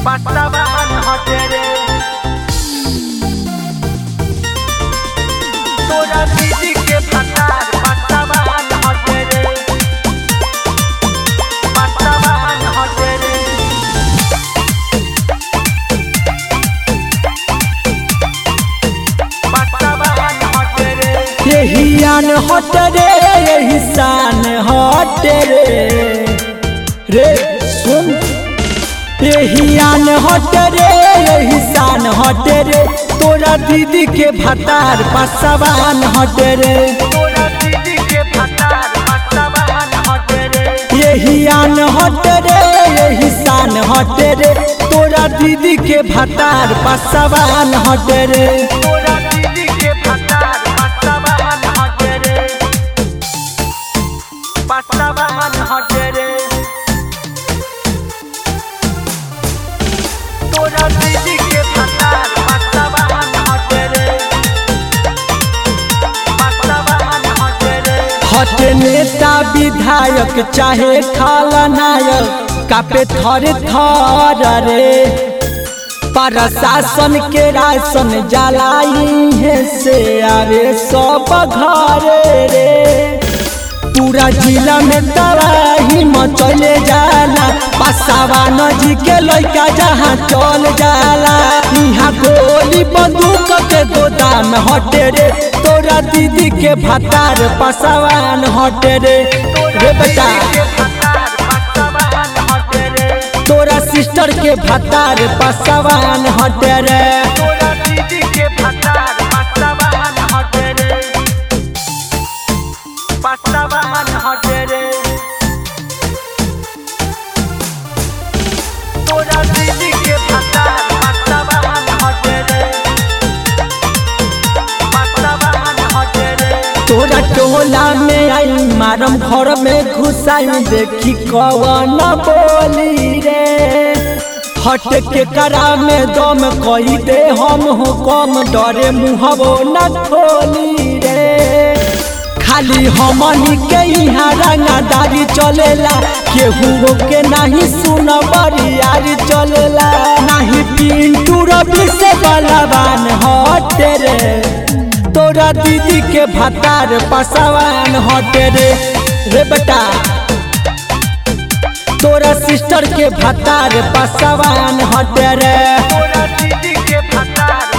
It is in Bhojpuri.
पसवान हटे रे तोरा दीदी के भतार पसवान हटे रे पसवान हटे रे पसवान हटे रे यही आन हट रे यही शान हट रे सुन यही आन हट रे यही शान हट रे तोरा दीदी के भतार पसवान हट रे तोरा दीदी के भतार पसवान हटे रे यही आन हट रे यही शान हट रे तोरा दीदी के भतार पसवान हट रे तोरा दीदी के भतार पसवान हटे रे पसवान हटे रे तोरा दीदी के भतार पसवान हटे रे पसवान हटे रे हट नेता विधायक चाहे खलनायक कापे थर थर रे प्रशासन के राशन जलाई है से आवे सब घर रे पूरा जिला में तबाही मचले जाला पसवान जी के लइका जहाँ चल जाला यहाँ गोली बंदूक के गोदाम हटे रे तोरा दीदी के भतार पसवान हटे रे बेटा तोरा सिस्टर के भतार पसवान हटे रे तोरा दीदी के भतार पसवान हटे रे पसवान हटे रे तोरा दीदी के भतार पसवान हटे रे पसवान हटे रे तोरा टोला में आई मारम घर में घुसाई देखी कवन बोली रे हट के करा में दम कही दे हम हो कम डरे मुहबो न खोली रे खाली हमनी के यहाँ रंगादारी चलेला केहू के नहीं सुन बरियारी चलेला नहीं पिंटू रवि से बलवान हटे रे तोरा दीदी के भतार पसवान हटे रे बेटा तोरा सिस्टर के भतार पसवान हटे रे तोरा दीदी के भतार